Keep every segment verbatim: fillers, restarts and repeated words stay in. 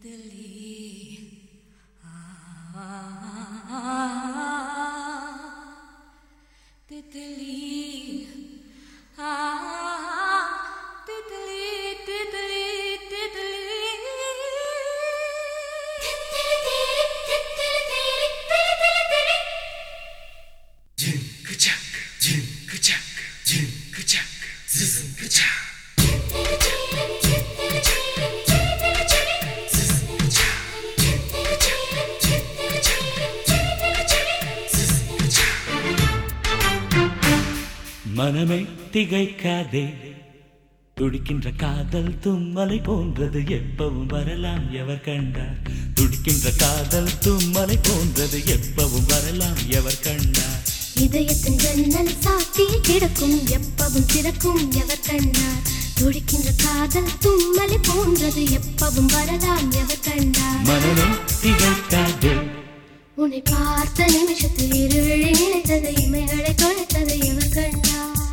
மனமே திகைக்காதே, துடிக்கின்ற காதல் தும்மலை போன்றது எப்பவும் வரலாம் எவர் கண்டார். துடிக்கின்ற காதல் தும்மலை போன்றது எப்பவும் வரலாம் எவர் கண்டார். இதயத்தின் ஜன்னல் சாத்தி கிடக்கும் எப்பவும் திறக்கும் எவர் கண்டார். துடிக்கின்ற காதல் தும்மலை போன்றது எப்பவும் வரலாம் எவர் கண்டார். மனமே திகைக்காதே, உன்னை பார்த்த நிமிஷத்தில் இருவிழி நினைத்தது இமைகளை தொலைத்தது எவர் கண்டார்.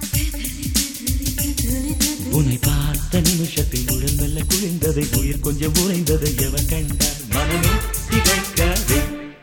உன்னை பார்த்த நிமிஷத்தில் உடல் மெல்ல குளிர்ந்ததை உயிர் கொஞ்சம் உறைந்ததை எவர் கண்டார். மனமே திகைக்காதே.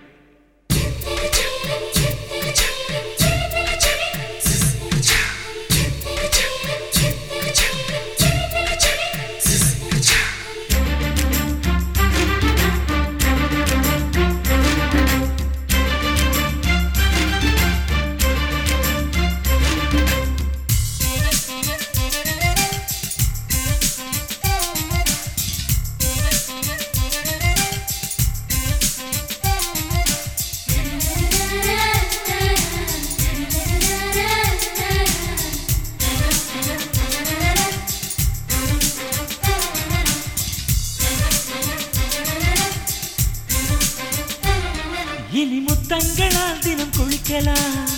இனி முத்தங்களால் தினம் குளிக்கலாம்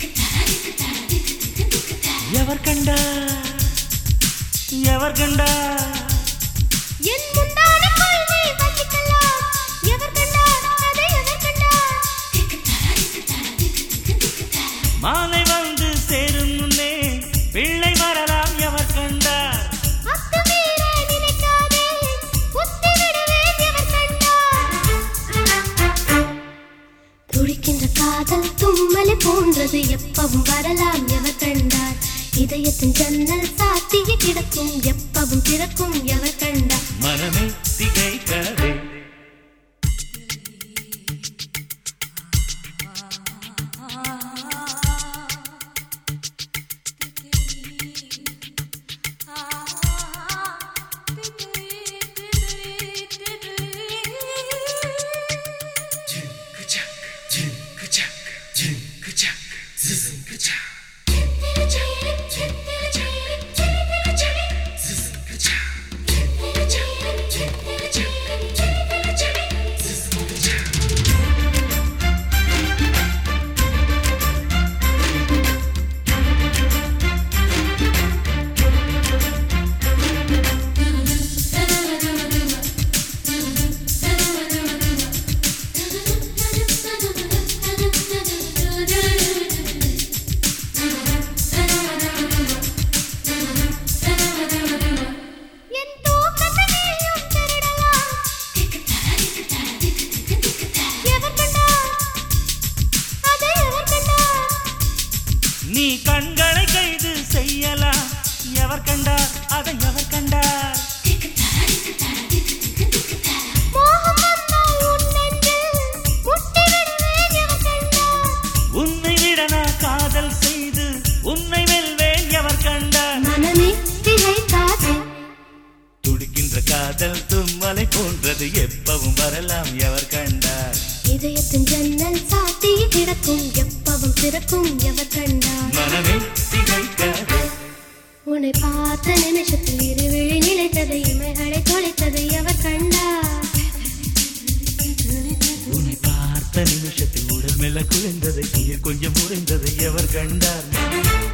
எவர் கண்டார் எவர் கண்டார். என் முந்தானைக்குள் நீ வசிக்கலாம் எவர் கண்டார் அதை எவர் கண்டார். மாலை வந்து சேரும் முன்னே பிள்ளை வரலாம் எவர் கண்டார். அத்துமீற நினைக்காதே புத்தி விடுவேன் எவர் கண்டார். துடிக்கின்ற காதல் தும்மலை போன்றது எப்பவும் வரலாம் எவர் கண்டார். இதயத்தின் ஜன்னல் சாத்திய கிடக்கும் எப்பவும் திறக்கும் எவர் கண்டார். மனமே திகைக்காதே. நீ கண்களை கைது செய்யலாம் எவர் கண்டார் அதை எவர் கண்டார். உன்னை விட நான் காதல் செய்து உன்னை வெல்வேன் எவர் கண்டார். மனமே திகைக்காதே, துடிக்கின்ற காதல் தும்மலை போன்றது எப்பவும் வரலாம் எவர் கண்டார். இதயத்தின் ஜன்னல் சாத்திய கிடக்கும் எப்பவும் திறக்கும் எவர் கண்டார். மனமே திகைக்காதே. உன்னை பார்த்த நிமிஷத்தில் இருவிழி நினைத்ததை இமைகளை தொலைத்ததை எவர் கண்டார். உன்னை பார்த்த நிமிஷத்தில் உடல் மெல்ல குளிர்ந்ததை உயிர் கொஞ்சம் உறைந்ததை எவர் கண்டார்.